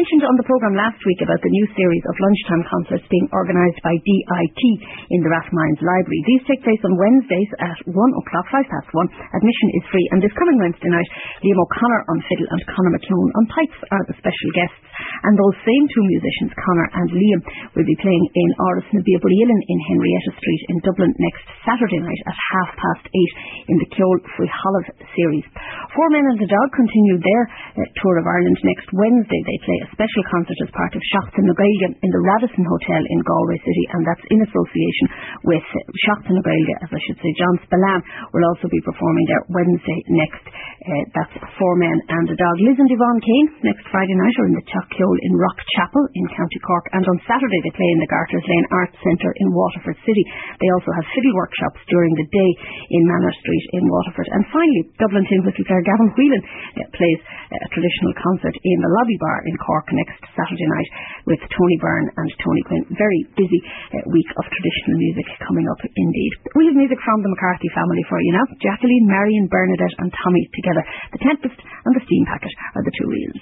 mentioned on the programme last week about the new series of lunchtime concerts being organised by DIT in the Rathmines Library. These take place on Wednesdays at 1 o'clock, 1:05. Admission is free, and this coming Wednesday night, Liam O'Connor on fiddle and Conor McClone on pipes are the special guests. And those same two musicians, Conor and Liam, will be playing in Áras na Bíobíoláin in Henrietta Street in Dublin next Saturday night at 8:30 in the Ceol Faoi Thalamh series. Four Men and a Dog continue their tour of Ireland next Wednesday. They play a special concert as part of Seachtain na Gaeilge in the Radisson Hotel in Galway City, and that's in association with Seachtain na Gaeilge, as I should say. John Spillane will also be performing there Wednesday next. That's Four Men and a Dog. Liz and Yvonne Kane next Friday night are in the Teachceol in Rock Chapel in County Cork, and on Saturday they play in the Garters Lane Arts Centre in Waterford City. They also have fiddle workshops during the day in Manor Street in Waterford. And finally, Dublin Tin Whistle player Gavin Whelan plays a traditional concert in the Lobby Bar in Cork next Saturday night with Tony Byrne and Tony Quinn. Very busy week of traditional music coming up indeed. We have music from the McCarthy family for you now. Jacqueline, Marion, Bernadette and Tommy together. The Tempest and the Steam Packet are the two reels.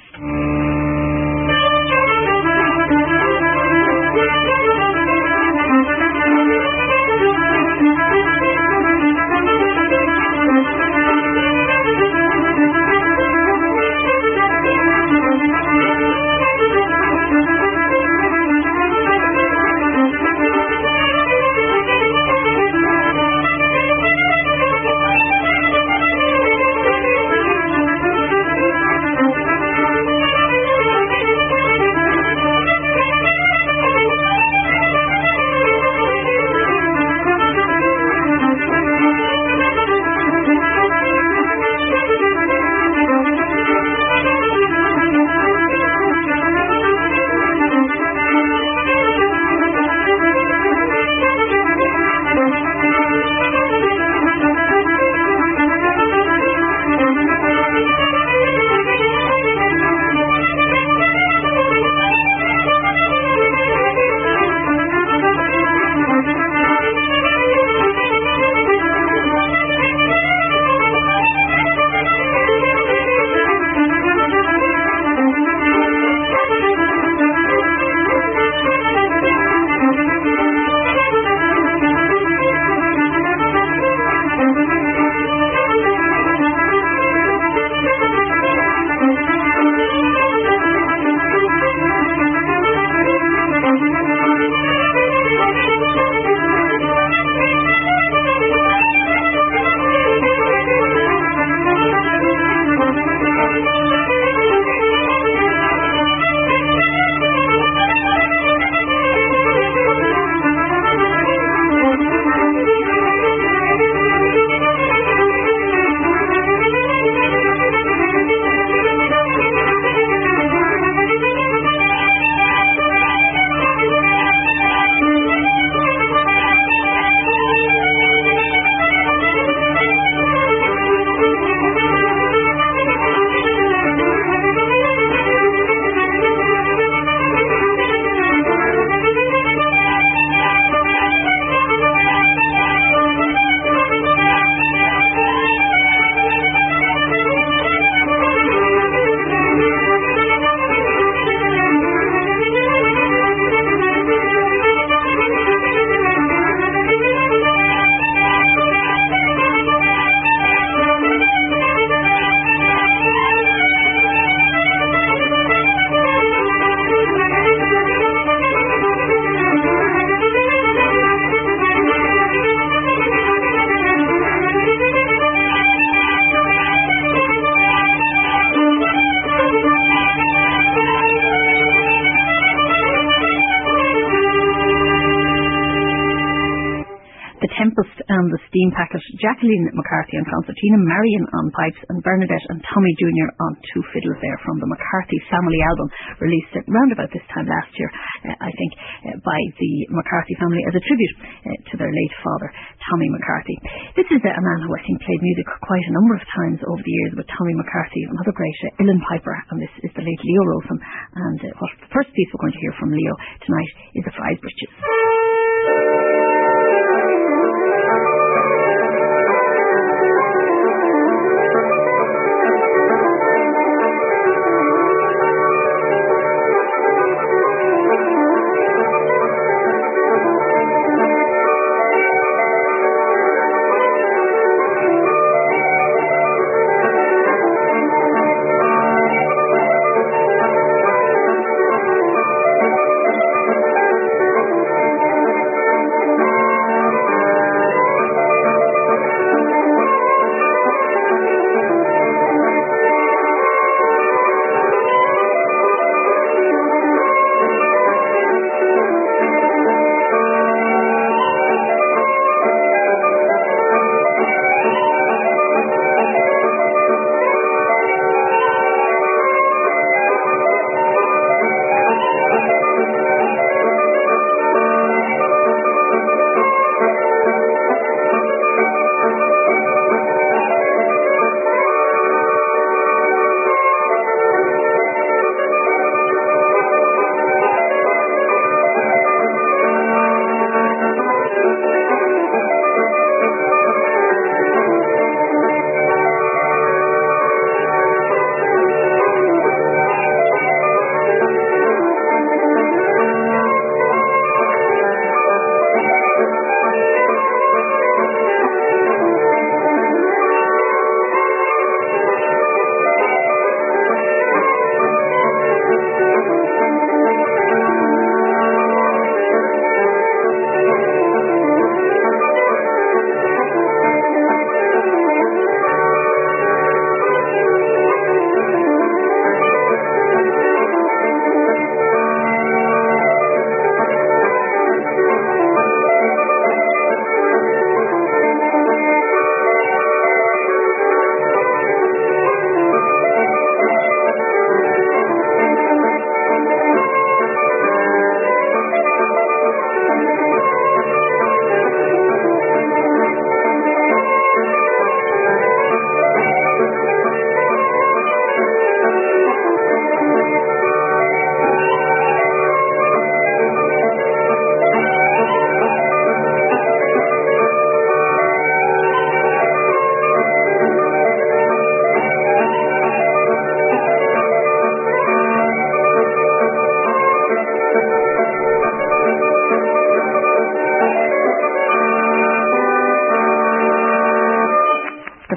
Tempest and the Steam Packet, Jacqueline McCarthy on concertina, Marion on pipes and Bernadette and Tommy Jr. on two fiddles there from the McCarthy family album released round about this time last year, I think, by the McCarthy family as a tribute to their late father, Tommy McCarthy. This is a man who I think played music quite a number of times over the years with Tommy McCarthy, another great uilleann piper, and this is the late Leo Rosen. And what the first piece we're going to hear from Leo tonight is the Fries Britches.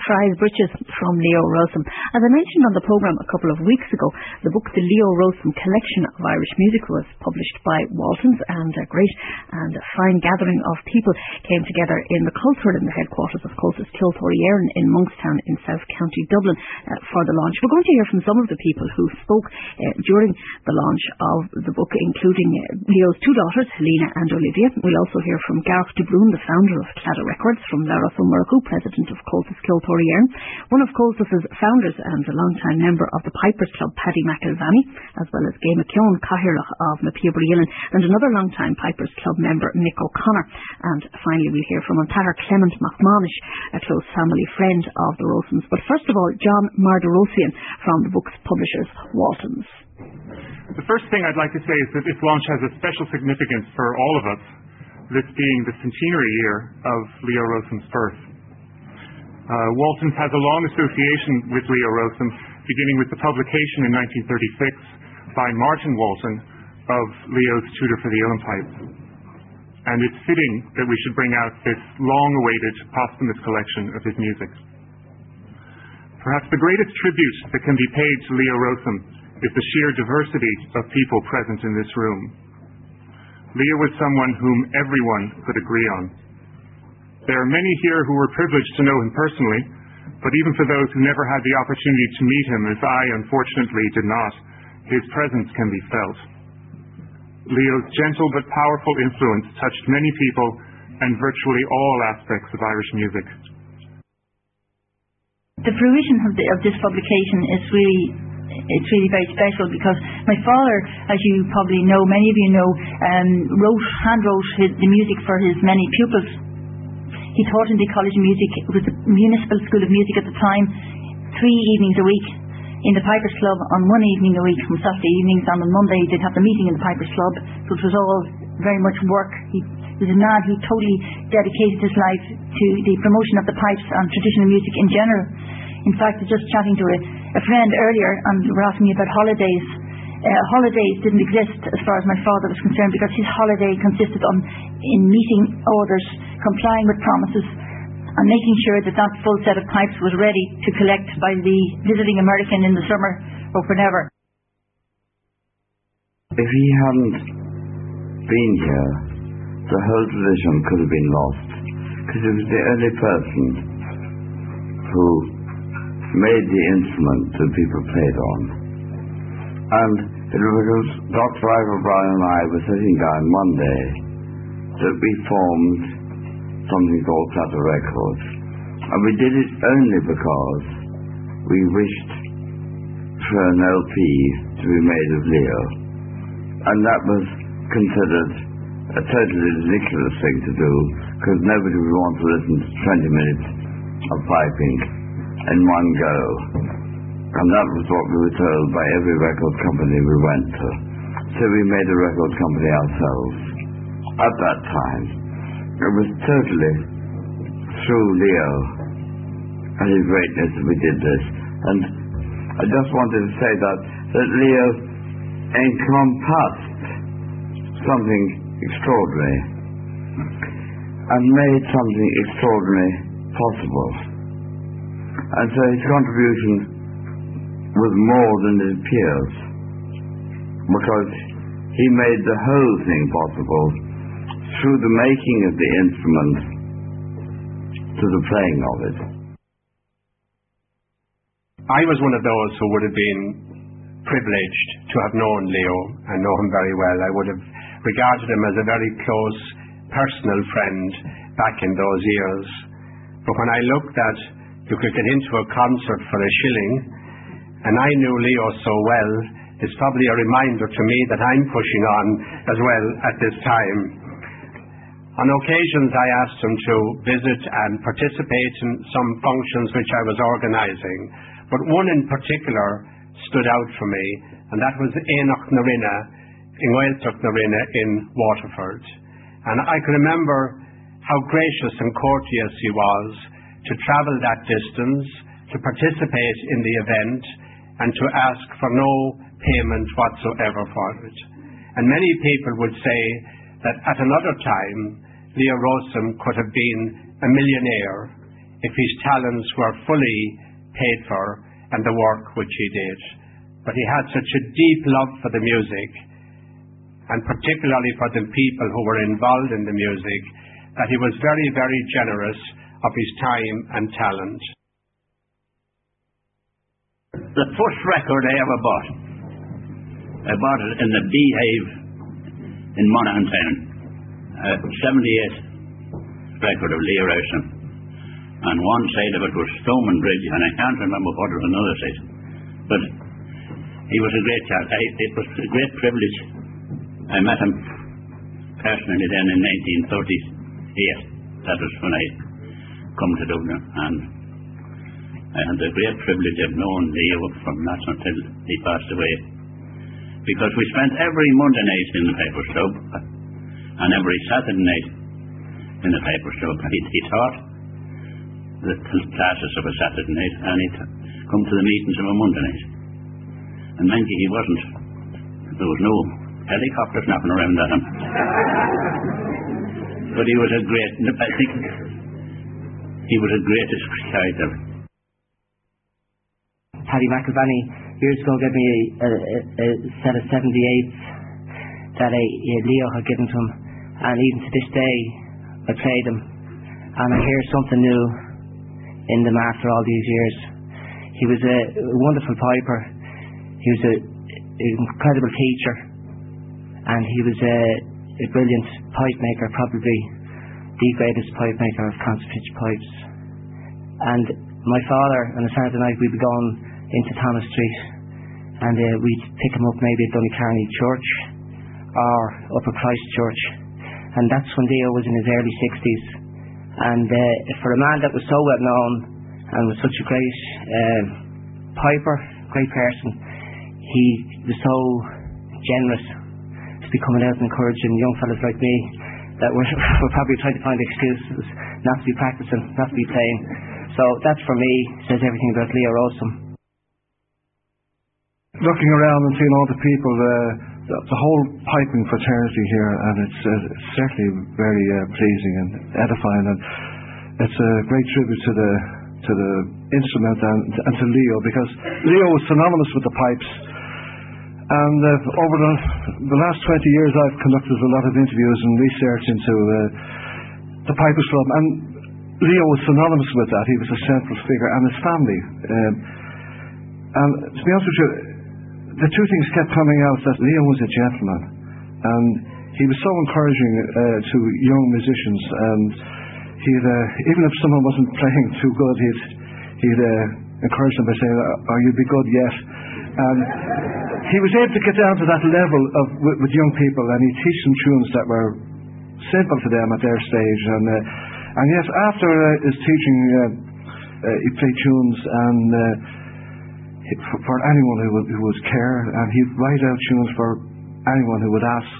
Fry's Britches from Leo Rosem. As I mentioned on the programme a couple of weeks ago, the book The Leo Rosem Collection of Irish Music was published by Waltons, and a great and fine gathering of people came together in the Culture in the headquarters of Cultus Kiltory Éireann in Monkstown in South County Dublin for the launch. We're going to hear from some of the people who spoke during the launch of the book, including Leo's two daughters, Helena and Olivia. We'll also hear from Gareth de Brún, the founder of Claddagh Records, from Lara Murku, president of Cultus Kiltory Éireann, one of Cultus's founders and a long-time member of the Pipers Club, Paddy McElvanny, as well as Gay McKeown Cahirlach of Mapiabrilan, and another long-time Pipers Club member, Mick O'Connor. And finally we'll hear from Antahar Clement McManus, a close family friend of the Rosens. But first of all, John Marderosian from the book's publishers, Waltons. The first thing I'd like to say is that this launch has a special significance for all of us, this being the centenary year of Leo Rosem's birth. Waltons has a long association with Leo Rosem, beginning with the publication in 1936 by Martin Walton of Leo's Tutor for the Uilleann Pipes. And it's fitting that we should bring out this long-awaited posthumous collection of his music. Perhaps the greatest tribute that can be paid to Leo Rosem is the sheer diversity of people present in this room. Leo was someone whom everyone could agree on. There are many here who were privileged to know him personally, but even for those who never had the opportunity to meet him, as I unfortunately did not, his presence can be felt. Leo's gentle but powerful influence touched many people and virtually all aspects of Irish music. The fruition of this publication is really very special, because my father, as you probably know, many of you know, hand wrote the music for his many pupils. He taught in the College of Music. It was the Municipal School of Music at the time, 3 evenings a week in the Pipers Club on one evening a week, from Saturday evenings, and on Monday they'd have the meeting in the Pipers Club. So it was all very much work. He was a man who totally dedicated his life to the promotion of the pipes and traditional music in general. In fact, I was just chatting to a friend earlier, and they were asking me about holidays. Holidays didn't exist as far as my father was concerned, because his holiday consisted in meeting orders, complying with promises, and making sure that that full set of pipes was ready to collect by the visiting American in the summer or whenever. If he hadn't been here, the whole tradition could have been lost, because he was the only person who made the instrument that people played on. And it was Dr. Ivor Bryan and I were sitting down one day that we formed something called Claddagh Records. And we did it only because we wished for an LP to be made of Leo. And that was considered a totally ridiculous thing to do, because nobody would want to listen to 20 minutes of piping in one go. And that was what we were told by every record company we went to. So we made a record company ourselves. At that time, it was totally through Leo and his greatness that we did this. And I just wanted to say that Leo encompassed something extraordinary and made something extraordinary possible. And so his contribution was more than it appears, because he made the whole thing possible through the making of the instrument to the playing of it. I was one of those who would have been privileged to have known Leo and know him very well. I would have regarded him as a very close personal friend back in those years. But when I looked at you could get into a concert for a shilling, and I knew Leo so well, it's probably a reminder to me that I'm pushing on as well at this time. On occasions I asked him to visit and participate in some functions which I was organising, but one in particular stood out for me, and that was Éanach na Rinne, in Gaeltacht na Rinne in Waterford. And I can remember how gracious and courteous he was to travel that distance, to participate in the event, and to ask for no payment whatsoever for it. And many people would say that at another time, Leo Rosem could have been a millionaire if his talents were fully paid for and the work which he did. But he had such a deep love for the music, and particularly for the people who were involved in the music, that he was very, very generous of his time and talent. The first record I ever bought, I bought it in the Beehive in Monaghan Town, 78 record of Leo Rowson, and one side of it was Stoneman Bridge, and I can't remember what was another side, but he was a great chap. It was a great privilege. I met him personally then in 1938. That was when I come to Dublin, and I had the great privilege of knowing Leo from that until he passed away, because we spent every Monday night in the Piper's Club and every Saturday night in the Piper's Club. He taught the classes of a Saturday night, and he'd come to the meetings of a Monday night. And mind you, there was no helicopter snapping around at him. But he was I think he was a greatest character. Paddy McIlvany years ago gave me a set of 78s that Leo had given to him, and even to this day I play them, and I hear something new in them after all these years. He was a wonderful piper, he was an incredible teacher, and he was a brilliant pipe maker, probably the greatest pipe maker of concert pitch pipes. And my father on a Saturday night, we'd be going into Thomas Street, and we'd pick him up maybe at Donnycarney Church or Upper Christ Church, and that's when Leo was in his early 60s. And for a man that was so well known and was such a great piper, great person, he was so generous to be coming out and encouraging young fellas like me that were probably trying to find excuses not to be practicing, not to be playing. So that for me says everything about Leo Rowson. Looking around and seeing all the people, the whole piping fraternity here, and it's certainly very pleasing and edifying, and it's a great tribute to the instrument and to Leo, because Leo was synonymous with the pipes. And over the last 20 years I've conducted a lot of interviews and research into the Pipers Club, and Leo was synonymous with that. He was a central figure, and his family. And to be honest with you, the two things kept coming out, that Leo was a gentleman, and he was so encouraging to young musicians, and he'd even if someone wasn't playing too good, he'd encourage them by saying, "Oh, you'll be good yet." And he was able to get down to that level with young people, and he'd teach them tunes that were simple to them at their stage. And yes, after his teaching, he played tunes and for anyone who would care, and he'd write out tunes for anyone who would ask.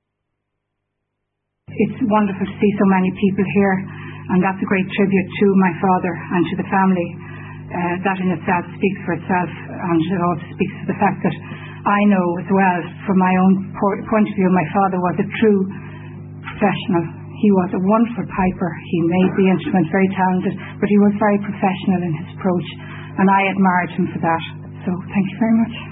It's wonderful to see so many people here, and that's a great tribute to my father and to the family. That in itself speaks for itself, and it also speaks to the fact that I know as well, from my own point of view, my father was a true professional. He was a wonderful piper. He made the instrument very talented, but he was very professional in his approach, and I admired him for that. So thank you very much.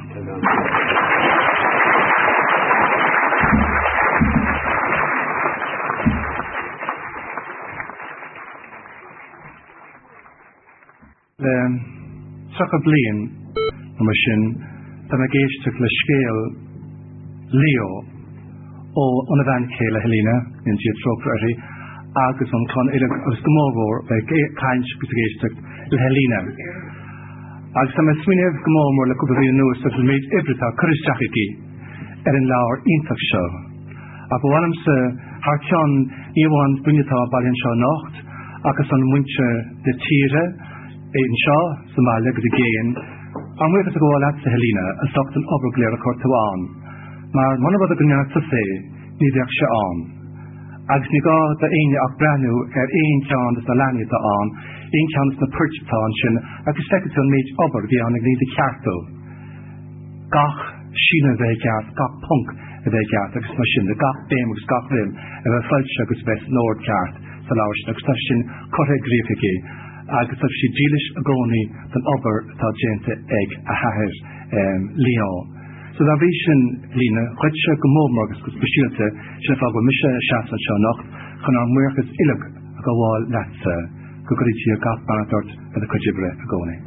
Sucker blian machine the magist le scale Leo o on van Kayla Helena in Jetrocracy Agus on Con Gomor by kind le Helena. As some swing of Gomor le could be no such made every Christachiki in Laur Intach show. Upon one of Hartion, you want Bunita Balinshaw Nocht, Agus on Wincher the Tire. In Shaw, Somalia, the Gain, and we have to go all at Helena, and stopped an overglare of Cortuan. Maar one of the Gunnats to say, Nidak Shaon. Agsniga, the Ain of Branu, Ain Chand, the Lani the On, Ain Chand, the Perch Tanshin, a second to make over the on the Carto. Gach, Shina Vegas, Gach Punk, the Vegas, the machine, the Gach Dame, Gach Rim, and a Fulcher, best Lord Cart, the Lausch, the Station, Corre Griffiki. agus of si dílis a gcónaí den obair tá déanta ag a chathair Leo. So da bhí sin lína chuid se go mór agus go spéisialte sin fá go mise seaachna seo nach chun an muochas ileach a go bháil leatsa go gorití a gach banatort a chuidibre a gcónaí.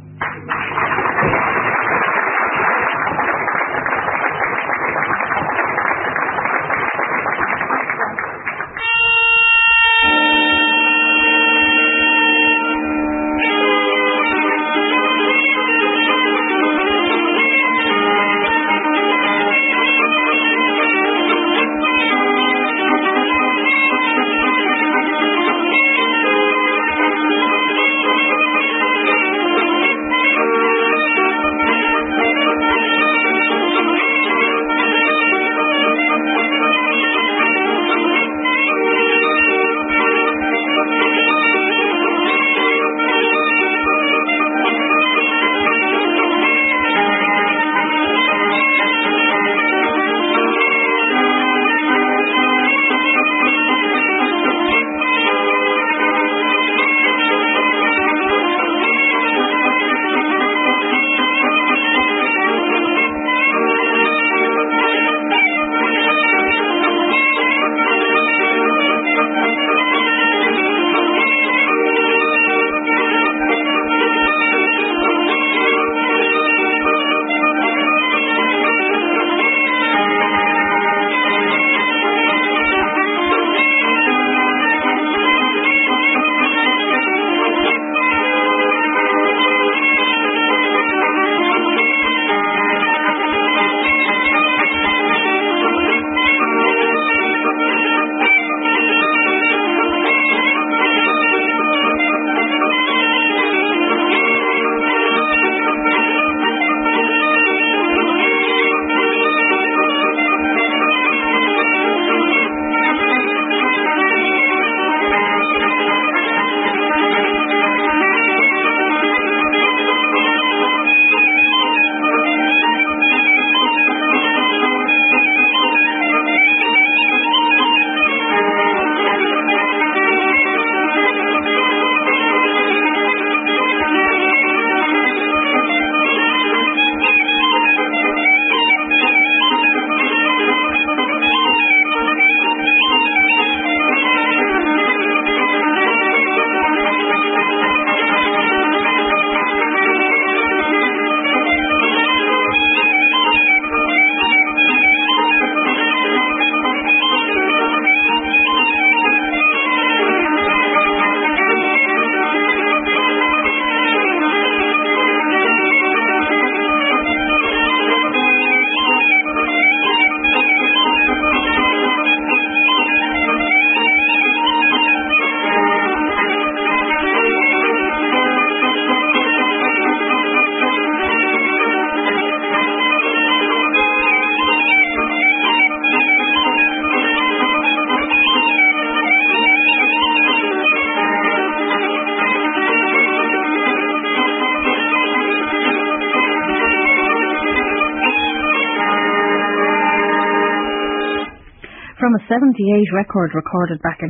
From a 78 record recorded back in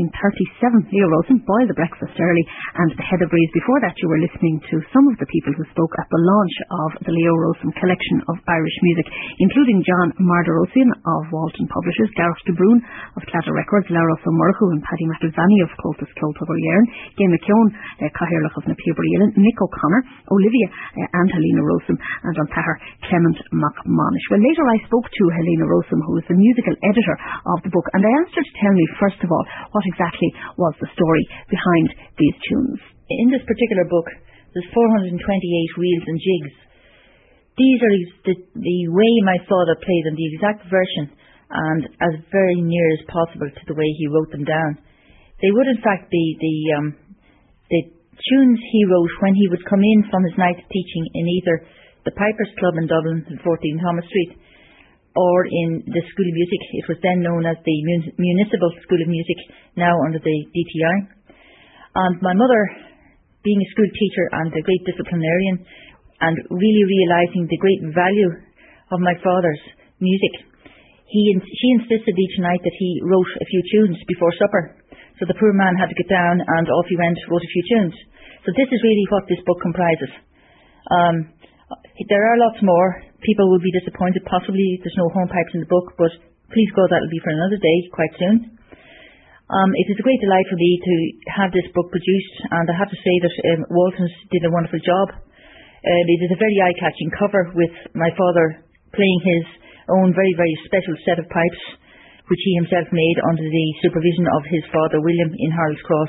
1937, Leo Rosen, Boil the Breakfast Early, and The Heather Breeze. Before that, you were listening to some of the people who spoke at the launch of the Leo Rosen collection of Irish music, including John Marderosian of Walton Publishers, Gareth de Brún of Clatter Records, Laros O'Murchu and Paddy McElvanny of Coltus Clotogher Yearn, Gay McKeown, Cahirlach of Napier-Breelan, Nick O'Connor, Olivia and Helena Rosen, and on Tahar, Clement McMonish. Well, later I spoke to Helena Rosen, who is the musical editor of the book, and I asked her to tell me, first of all, what exactly was the story behind these tunes. In this particular book, there's 428 reels and jigs. These are the way my father played them, the exact version, and as very near as possible to the way he wrote them down. They would in fact be the tunes he wrote when he would come in from his night teaching in either the Pipers Club in Dublin, 14 Thomas Street, or in the School of Music. It was then known as the Municipal School of Music, now under the DTI. And my mother, being a school teacher and a great disciplinarian, and really realising the great value of my father's music, she insisted each night that he wrote a few tunes before supper. So the poor man had to get down and off he went, wrote a few tunes. So this is really what this book comprises. There are lots more. People will be disappointed. Possibly there's no hornpipes in the book, but please God, that'll be for another day, quite soon. It is a great delight for me to have this book produced, and I have to say that Walton's did a wonderful job. It is a very eye-catching cover with my father playing his own very, very special set of pipes, which he himself made under the supervision of his father William in Harold's Cross.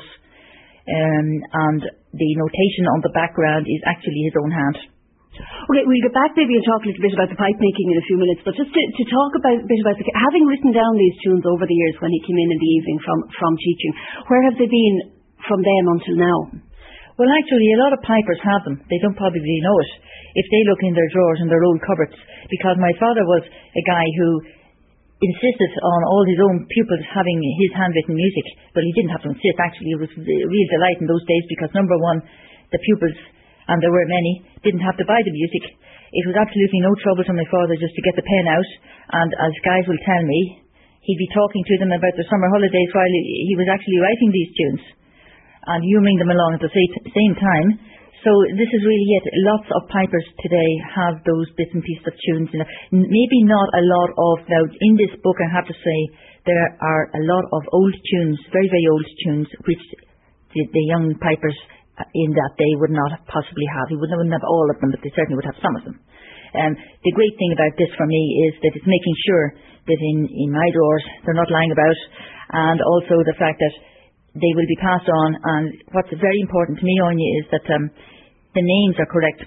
And the notation on the background is actually his own hand. Okay, we'll get back maybe and talk a little bit about the pipe making in a few minutes, but just to talk a bit about having written down these tunes over the years when he came in the evening from teaching, where have they been from then until now? Well, actually, a lot of pipers have them. They don't probably know it if they look in their drawers and their old cupboards, because my father was a guy who insisted on all his own pupils having his handwritten music. Well, he didn't have to insist, actually. It was a real delight in those days because, number one, the pupils, and there were many, didn't have to buy the music. It was absolutely no trouble to my father just to get the pen out, and as guys will tell me, he'd be talking to them about their summer holidays while he was actually writing these tunes and humouring them along at the same time. So this is really it. Lots of pipers today have those bits and pieces of tunes. Maybe not a lot of, now in this book I have to say, there are a lot of old tunes, very, very old tunes, which the young pipers in that day would not possibly have. He wouldn't have all of them, but they certainly would have some of them. The great thing about this for me is that it's making sure that in my drawers they're not lying about, and also the fact that they will be passed on. And what's very important to me, Anya, is that the names are correct.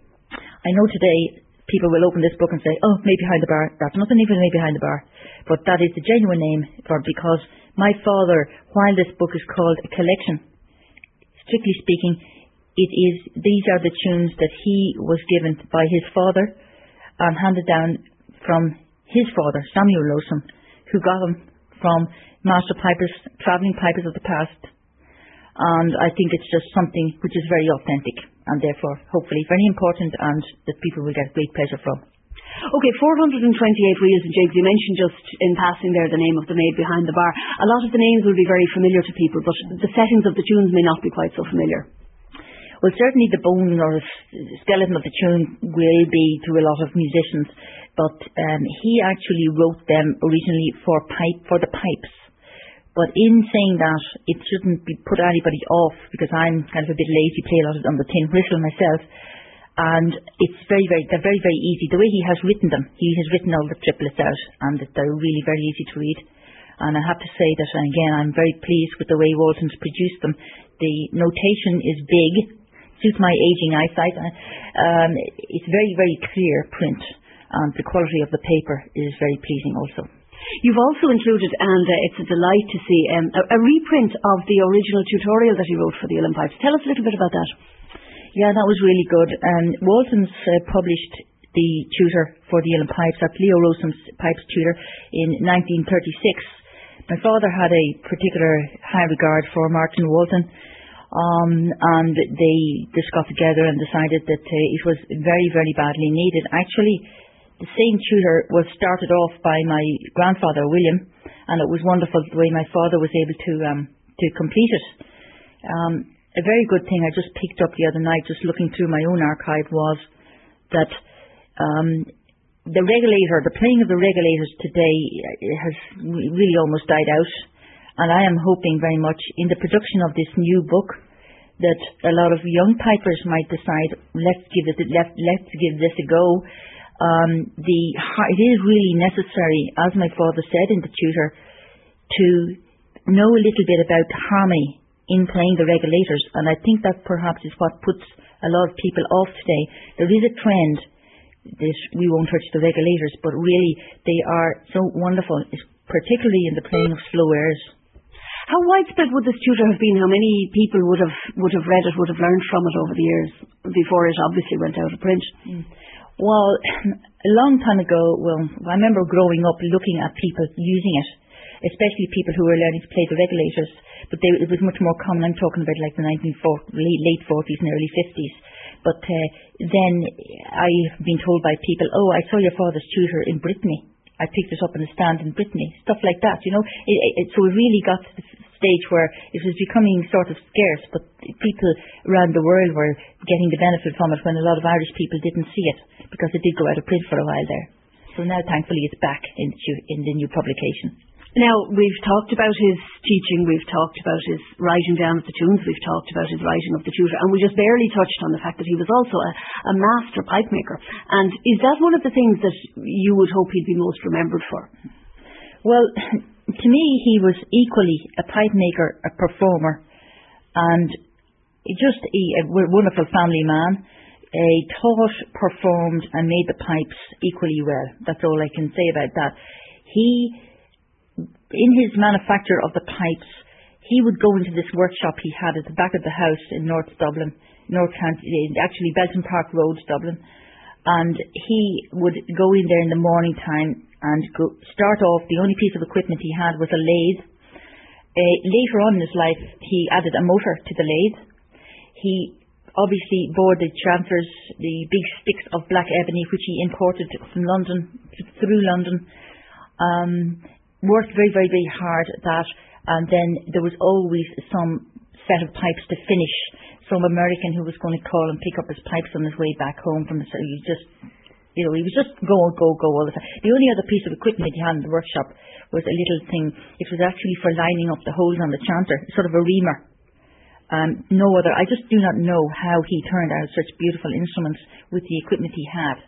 I know today people will open this book and say, oh, Made Behind the Bar. That's nothing even Made Behind the Bar. But that is the genuine name because my father, while this book is called a collection, strictly speaking, these are the tunes that he was given by his father and handed down from his father, Samuel Lowson, who got them from master pipers, travelling pipers of the past. And I think it's just something which is very authentic and therefore hopefully very important and that people will get great pleasure from. Okay, 428 reels and jigs. You mentioned just in passing there the name of the Made Behind the Bar. A lot of the names will be very familiar to people, but the settings of the tunes may not be quite so familiar. Well, certainly the bone or skeleton of the tune will be to a lot of musicians, but he actually wrote them originally for the pipes. But in saying that, it shouldn't be put anybody off, because I'm kind of a bit lazy, play a lot on the tin whistle myself. And it's they're very, very easy. The way he has written them, he has written all the triplets out, and they're really very easy to read. And I have to say that, again, I'm very pleased with the way Walton's produced them. The notation is big, suits my aging eyesight. It's very, very clear print, and the quality of the paper is very pleasing also. You've also included, and it's a delight to see, a reprint of the original tutorial that he wrote for the Uilleann Pipes. Tell us a little bit about that. Yeah, that was really good. Walton's published the tutor for the Uilleann Pipes, that's Leo Rowson's Pipes tutor, in 1936. My father had a particular high regard for Martin Walton, and they just got together and decided that it was very, very badly needed. Actually, the same tutor was started off by my grandfather, William, and it was wonderful the way my father was able to complete it. A very good thing I just picked up the other night, just looking through my own archive, was that the playing of the regulators today has really almost died out, and I am hoping very much in the production of this new book that a lot of young pipers might decide, let's give this a go. It is really necessary, as my father said in the tutor, to know a little bit about harmony in playing the regulators, and I think that perhaps is what puts a lot of people off today. There is a trend that we won't touch the regulators, but really they are so wonderful, particularly in the playing of slow airs. How widespread would this tutor have been? How many people would have read it, would have learned from it over the years before it obviously went out of print? Well, a long time ago, I remember growing up looking at people using it, especially people who were learning to play the regulators, but it was much more common. I'm talking about like the late 40s and early 50s. But then I've been told by people, oh, I saw your father's tutor in Brittany. I picked it up in a stand in Brittany. Stuff like that, you know. So it really got stage where it was becoming sort of scarce, but people around the world were getting the benefit from it when a lot of Irish people didn't see it, because it did go out of print for a while there. So now, thankfully, it's back in the new publication. Now, we've talked about his teaching, we've talked about his writing down of the tunes, we've talked about his writing of the tutor, and we just barely touched on the fact that he was also a master pipe maker. And is that one of the things that you would hope he'd be most remembered for? Well, to me, he was equally a pipe maker, a performer, and just a wonderful family man. He taught, performed, and made the pipes equally well. That's all I can say about that. In his manufacture of the pipes, he would go into this workshop he had at the back of the house in North Dublin, actually Belton Park Road, Dublin, and he would go in there in the morning time and start off. The only piece of equipment he had was a lathe. Later on in his life, he added a motor to the lathe. He obviously bore the transfers, the big sticks of black ebony, which he imported from London, through London. Worked very, very, very hard at that, and then there was always some set of pipes to finish. Some American who was going to call and pick up his pipes on his way back home from he was just go all the time. The only other piece of equipment he had in the workshop was a little thing. It was actually for lining up the holes on the chanter, sort of a reamer. No other. I just do not know how he turned out such beautiful instruments with the equipment he had.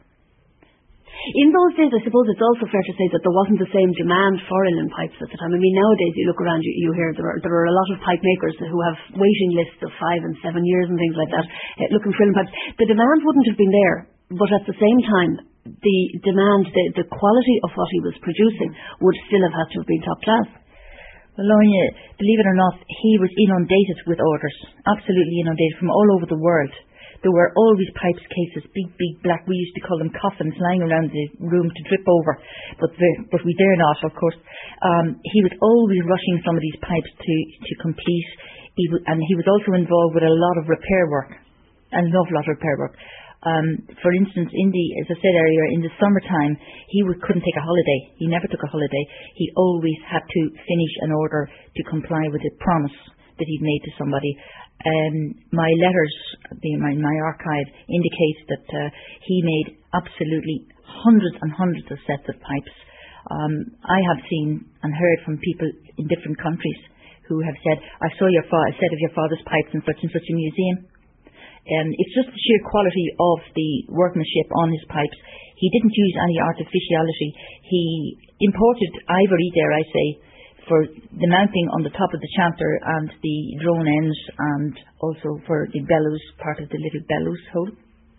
In those days, I suppose it's also fair to say that there wasn't the same demand for uilleann pipes at the time. I mean, nowadays you look around, you hear there are a lot of pipe makers who have waiting lists of 5 and 7 years and things like that, looking for uilleann pipes. The demand wouldn't have been there, but at the same time, the demand, the quality of what he was producing would still have had to have been top class. Well, Lorna, believe it or not, he was inundated with orders, absolutely inundated from all over the world. There were always pipes cases, big black, we used to call them coffins, lying around the room to drip over, but we dare not, of course. He was always rushing some of these pipes to complete, and he was also involved with a lot of repair work, an awful lot of repair work. For instance, as I said earlier, in the summertime, he couldn't take a holiday. He never took a holiday. He always had to finish an order to comply with a promise that he'd made to somebody. My letters, my archive indicates that he made absolutely hundreds and hundreds of sets of pipes. I have seen and heard from people in different countries who have said, I saw a set of your father's pipes in such and such a museum. It's just the sheer quality of the workmanship on his pipes. He didn't use any artificiality. He imported ivory, dare I say, for the mounting on the top of the chanter and the drone ends, and also for the bellows, part of the little bellows hole.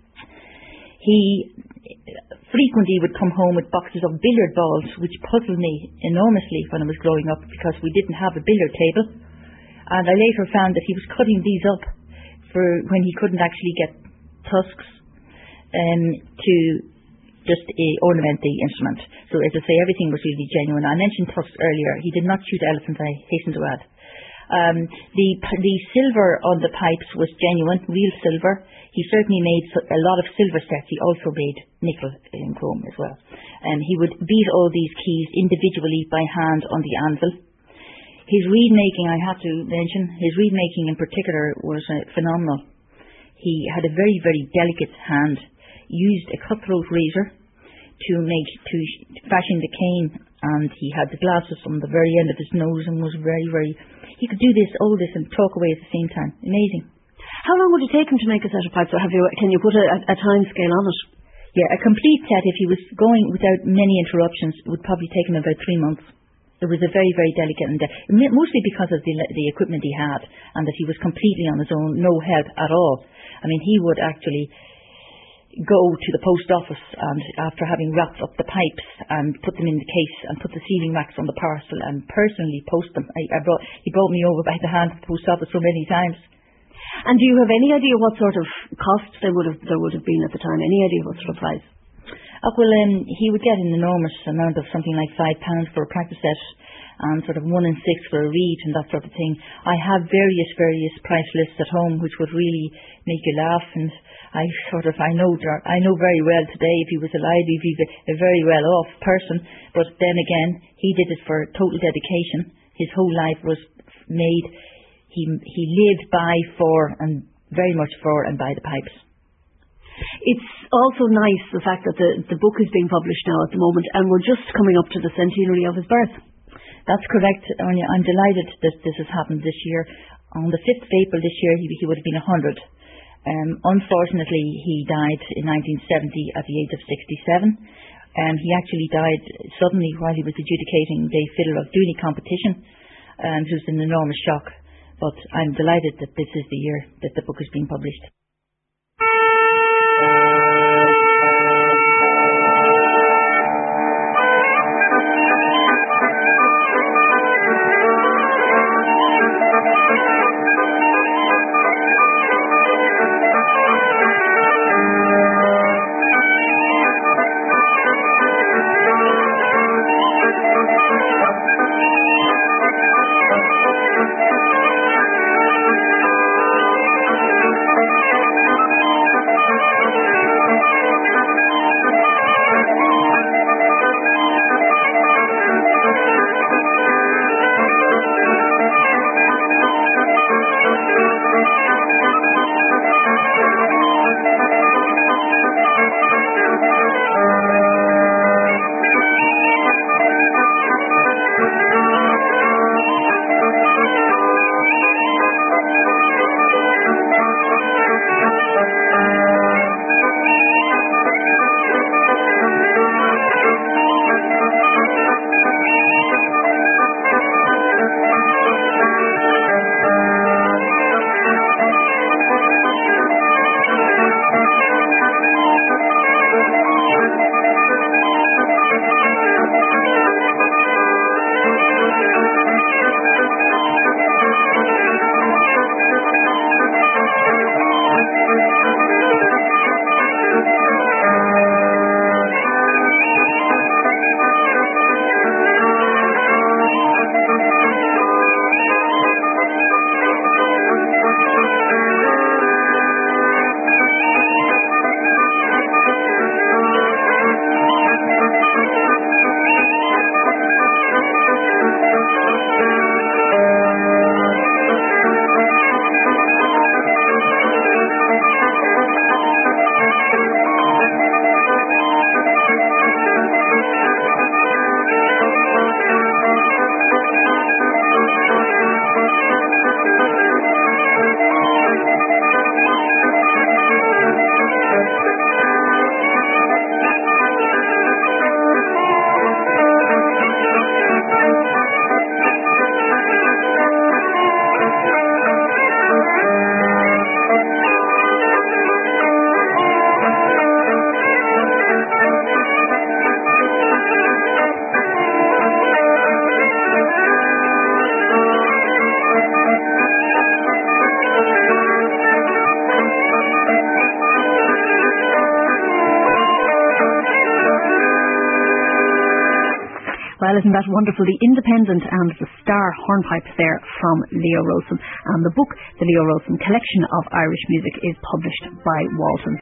He frequently would come home with boxes of billiard balls, which puzzled me enormously when I was growing up, because we didn't have a billiard table. And I later found that he was cutting these up for when he couldn't actually get tusks to just ornament the instrument. So as I say, everything was really genuine. I mentioned tusks earlier. He did not shoot elephants, I hasten to add. The silver on the pipes was genuine, real silver. He certainly made a lot of silver sets. He also made nickel and chrome as well. He would beat all these keys individually by hand on the anvil. His reed making, I have to mention, his reed making in particular was phenomenal. He had a very, very delicate hand, used a cutthroat razor to fashion the cane, and he had the glasses on the very end of his nose, and was very, very... He could do all this and talk away at the same time. Amazing. How long would it take him to make a set of pipes? Can you put a time scale on it? Yeah, a complete set, if he was going without many interruptions, would probably take him about 3 months. It was a very, very delicate, and mostly because of the equipment he had, and that he was completely on his own, no help at all. I mean, he would actually go to the post office, and after having wrapped up the pipes and put them in the case and put the sealing wax on the parcel and personally post them. He brought me over by the hand to the post office so many times. And do you have any idea what sort of costs there would have been at the time? Any idea what sort of price? He would get an enormous amount of something like £5 for a practice set, and sort of 1 and 6 for a reed and that sort of thing. I have various price lists at home which would really make you laugh, and I know very well today, if he was alive, he'd be a very well off person, but then again, he did it for total dedication. his whole life was made. He lived by, for, and very much for and by the pipes. It's also nice the fact that the book is being published now at the moment, and we're just coming up to the centenary of his birth. That's correct, Anya. I'm delighted that this has happened this year. On the 5th of April this year, he would have been 100. Unfortunately, he died in 1970 at the age of 67. He actually died suddenly while he was adjudicating the Fiddler of Dooney competition. It was an enormous shock. But I'm delighted that this is the year that the book is being published. Well, isn't that wonderful? The Independent and the Star hornpipes there from Leo Rosen. And the book, The Leo Rosen Collection of Irish Music, is published by Walton.